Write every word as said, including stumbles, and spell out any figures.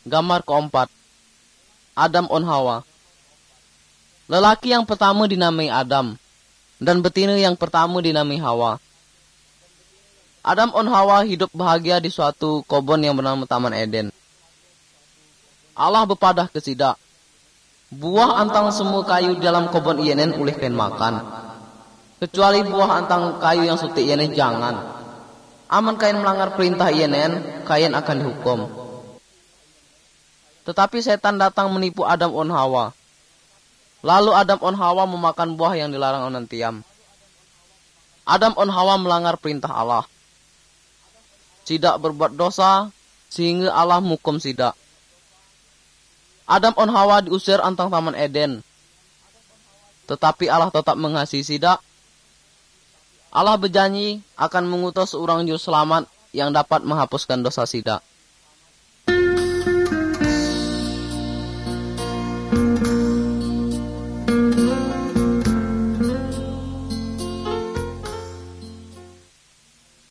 Gambar keempat, Adam on Hawa. Lelaki yang pertama dinamai Adam, dan betina yang pertama dinamai Hawa. Adam on Hawa hidup bahagia di suatu kebun yang bernama Taman Eden. Allah berpadah ke sida. Buah antang semua kayu di dalam kebun ienen oleh kain makan. Kecuali buah antang kayu yang sutik ienen jangan. Aman kain melanggar perintah ienen, kain akan dihukum. Tetapi setan datang menipu Adam on Hawa. Lalu Adam on Hawa memakan buah yang dilarang onan tiam. Adam on Hawa melanggar perintah Allah. Tidak berbuat dosa, sehingga Allah menghukum sida. Adam on Hawa diusir antang Taman Eden. Tetapi Allah tetap mengasihi sida. Allah berjanji akan mengutus seorang juru selamat yang dapat menghapuskan dosa sida.